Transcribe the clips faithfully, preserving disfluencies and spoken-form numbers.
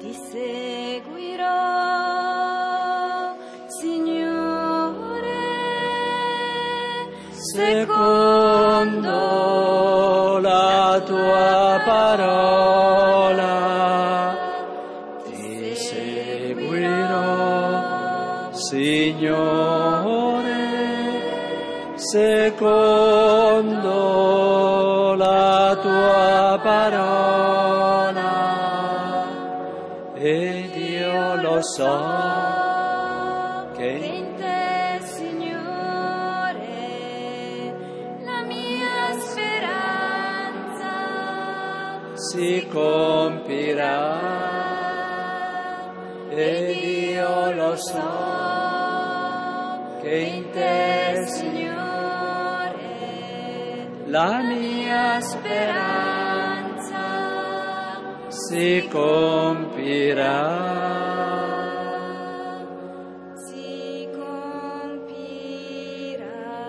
ti seguirò, Signore, secondo la tua parola. Ti seguirò, Signore, secondo la tua parola. Ed io lo so che in te, Signore, la mia speranza si compirà. Ed io lo so che in te, Signore, la mia speranza si compirà. Si compirà.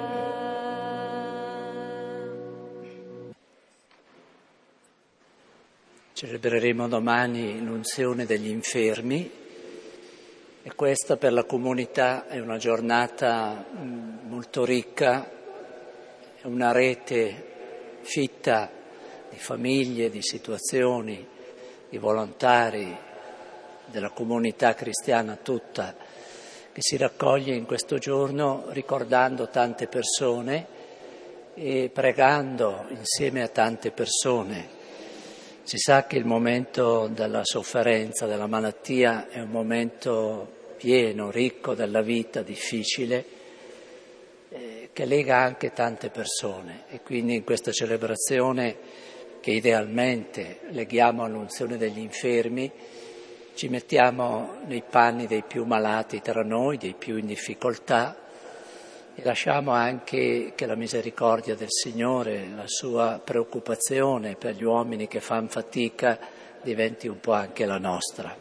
Celebreremo domani l'unzione degli infermi. E questa per la comunità è una giornata molto ricca, è una rete fitta di famiglie, di situazioni, di volontari, della comunità cristiana tutta, che si raccoglie in questo giorno ricordando tante persone e pregando insieme a tante persone. Si sa che il momento della sofferenza, della malattia, è un momento pieno, ricco della vita, difficile, eh, che lega anche tante persone. E quindi in questa celebrazione, che idealmente leghiamo all'unzione degli infermi, ci mettiamo nei panni dei più malati tra noi, dei più in difficoltà, e lasciamo anche che la misericordia del Signore, la sua preoccupazione per gli uomini che fanno fatica, diventi un po' anche la nostra.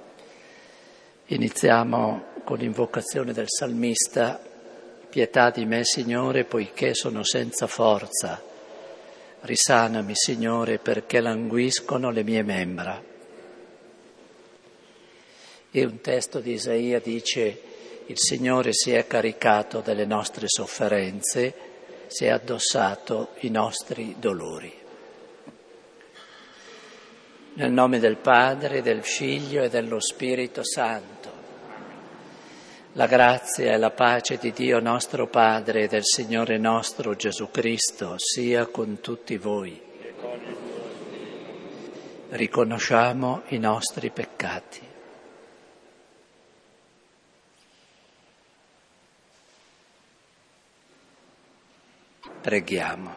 Iniziamo con l'invocazione del salmista: pietà di me, Signore, poiché sono senza forza. Risanami, Signore, perché languiscono le mie membra. E un testo di Isaia dice: il Signore si è caricato delle nostre sofferenze, si è addossato i nostri dolori. Nel nome del Padre, del Figlio e dello Spirito Santo. La grazia e la pace di Dio nostro Padre e del Signore nostro Gesù Cristo sia con tutti voi. Riconosciamo i nostri peccati. Preghiamo.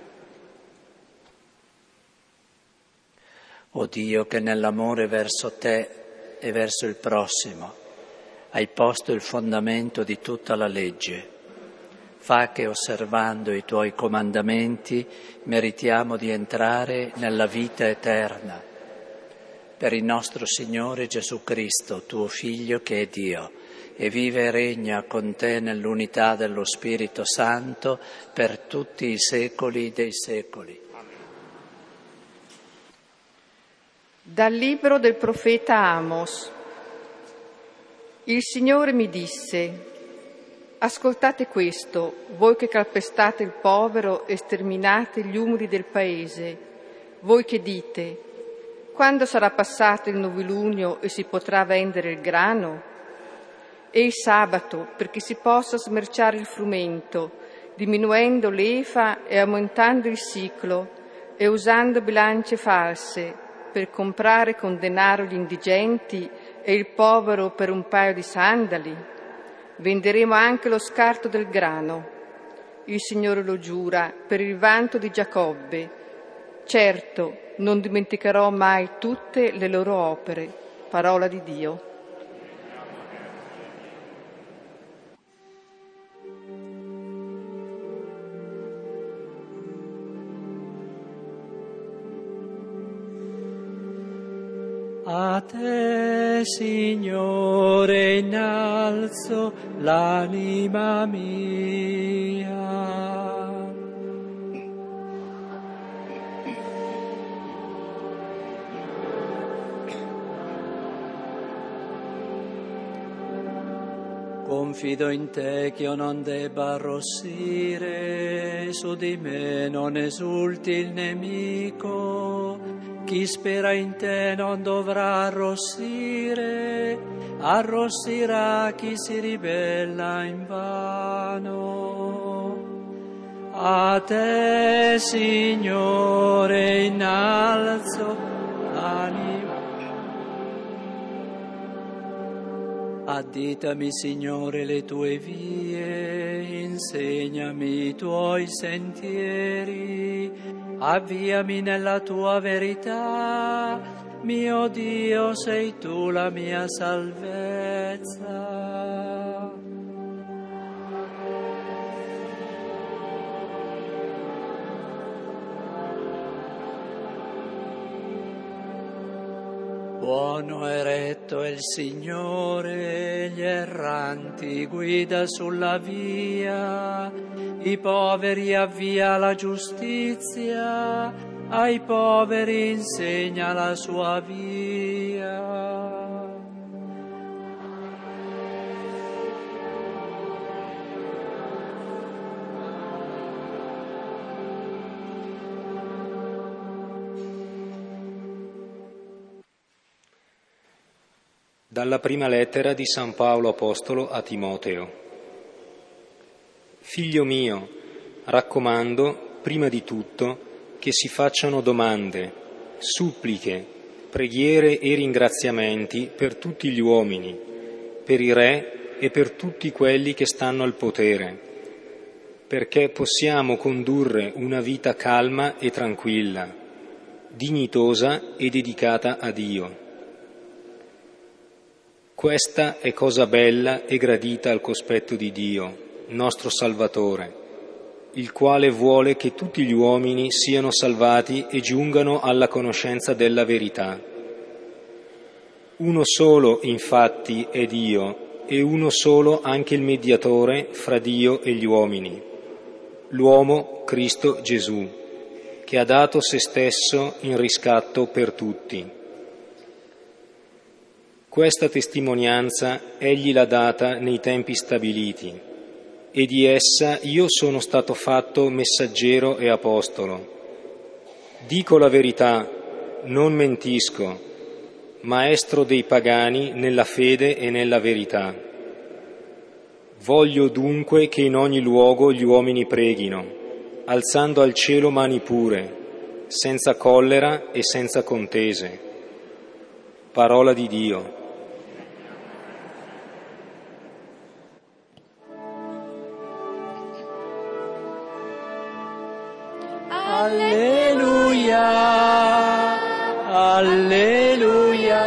O Dio, che nell'amore verso te e verso il prossimo hai posto il fondamento di tutta la legge, fa che osservando i tuoi comandamenti meritiamo di entrare nella vita eterna. Per il nostro Signore Gesù Cristo, tuo Figlio che è Dio, e vive e regna con te nell'unità dello Spirito Santo per tutti i secoli dei secoli. Dal libro del profeta Amos. Il Signore mi disse: ascoltate questo, voi che calpestate il povero e sterminate gli umili del paese, voi che dite: quando sarà passato il novilunio e si potrà vendere il grano? E il sabato, perché si possa smerciare il frumento, diminuendo l'efa e aumentando il siclo, e usando bilance false, per comprare con denaro gli indigenti e il povero per un paio di sandali? Venderemo anche lo scarto del grano. Il Signore lo giura per il vanto di Giacobbe. Certo, non dimenticherò mai tutte le loro opere. Parola di Dio. A te, Signore, innalzo l'anima mia. Confido in te che io non debba arrossire, su di me non esulti il nemico. Chi spera in te non dovrà arrossire, arrossirà chi si ribella invano. A te, Signore, innalzo l'anima. Additami, Signore, le tue vie, insegnami i tuoi sentieri, avviami nella tua verità, mio Dio, sei tu la mia salvezza. Buono e retto è il Signore, gli erranti guida sulla via, i poveri avvia la giustizia, ai poveri insegna la sua via. Dalla prima lettera di San Paolo Apostolo a Timoteo. Figlio mio, raccomando, prima di tutto, che si facciano domande, suppliche, preghiere e ringraziamenti per tutti gli uomini, per i re e per tutti quelli che stanno al potere, perché possiamo condurre una vita calma e tranquilla, dignitosa e dedicata a Dio. Questa è cosa bella e gradita al cospetto di Dio, nostro Salvatore, il quale vuole che tutti gli uomini siano salvati e giungano alla conoscenza della verità. Uno solo, infatti, è Dio, e uno solo anche il mediatore fra Dio e gli uomini, l'uomo Cristo Gesù, che ha dato se stesso in riscatto per tutti. Questa testimonianza egli l'ha data nei tempi stabiliti, e di essa io sono stato fatto messaggero e apostolo. Dico la verità, non mentisco, maestro dei pagani nella fede e nella verità. Voglio dunque che in ogni luogo gli uomini preghino, alzando al cielo mani pure, senza collera e senza contese. Parola di Dio. Alleluia, alleluia,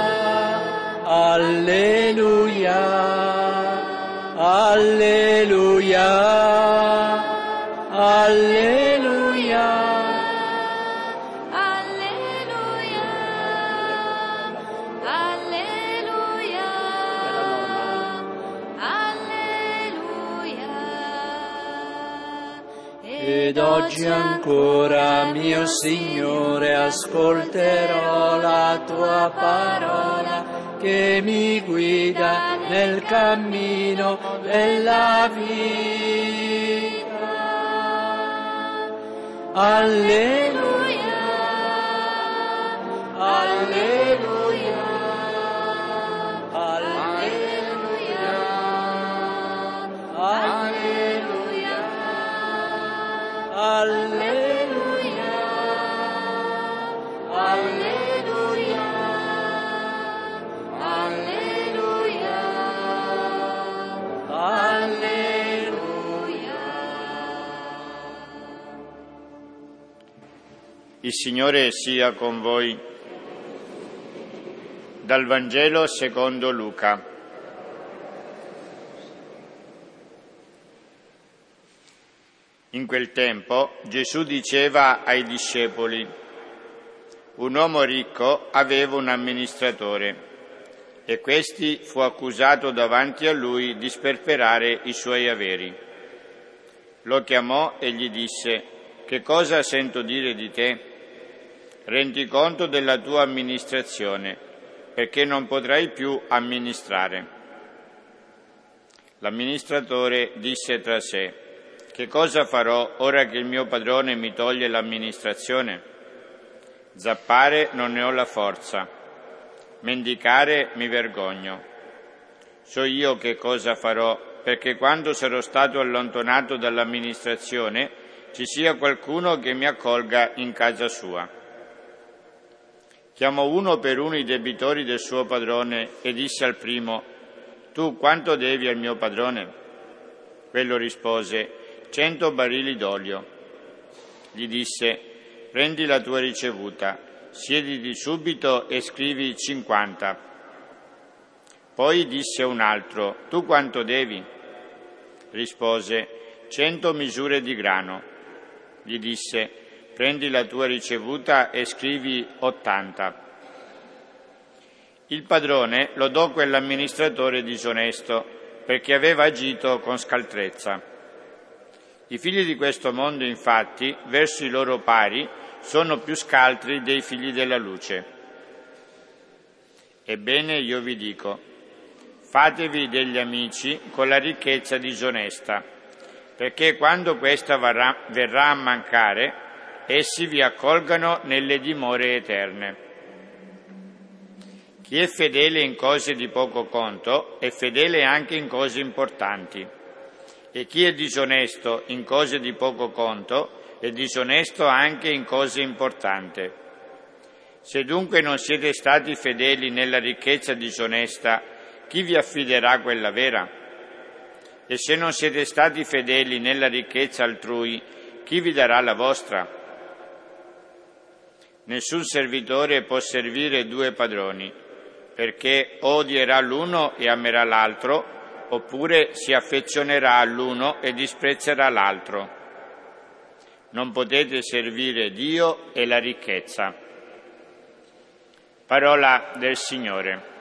alleluia, alleluia, alleluia, alleluia, alleluia, alleluia. Ed oggi ancora, mio Signore, ascolterò la tua parola che mi guida nel cammino della vita. Alleluia, alleluia, alleluia, alleluia, alleluia, alleluia, alleluia, alleluia. Il Signore sia con voi. Dal Vangelo secondo Luca. In quel tempo Gesù diceva ai discepoli: un uomo ricco aveva un amministratore e questi fu accusato davanti a lui di sperperare i suoi averi. Lo chiamò e gli disse: che cosa sento dire di te? Rendi conto della tua amministrazione, perché non potrai più amministrare. L'amministratore disse tra sé: che cosa farò ora che il mio padrone mi toglie l'amministrazione? Zappare non ne ho la forza, mendicare mi vergogno. So io che cosa farò, perché quando sarò stato allontanato dall'amministrazione ci sia qualcuno che mi accolga in casa sua. Chiamò uno per uno i debitori del suo padrone e disse al primo: tu quanto devi al mio padrone? Quello rispose: cento barili d'olio. Gli disse: prendi la tua ricevuta, siediti subito e scrivi cinquanta. Poi disse un altro: tu quanto devi? Rispose: cento misure di grano. Gli disse: prendi la tua ricevuta e scrivi ottanta. Il padrone lodò quell'amministratore disonesto perché aveva agito con scaltrezza. I figli di questo mondo, infatti, verso i loro pari, sono più scaltri dei figli della luce. Ebbene, io vi dico, fatevi degli amici con la ricchezza disonesta, perché quando questa verrà, verrà a mancare, essi vi accolgano nelle dimore eterne. Chi è fedele in cose di poco conto è fedele anche in cose importanti, e chi è disonesto in cose di poco conto è disonesto anche in cose importanti. Se dunque non siete stati fedeli nella ricchezza disonesta, chi vi affiderà quella vera? E se non siete stati fedeli nella ricchezza altrui, chi vi darà la vostra? Nessun servitore può servire due padroni, perché o odierà l'uno e amerà l'altro, oppure si affezionerà all'uno e disprezzerà l'altro. Non potete servire Dio e la ricchezza. Parola del Signore.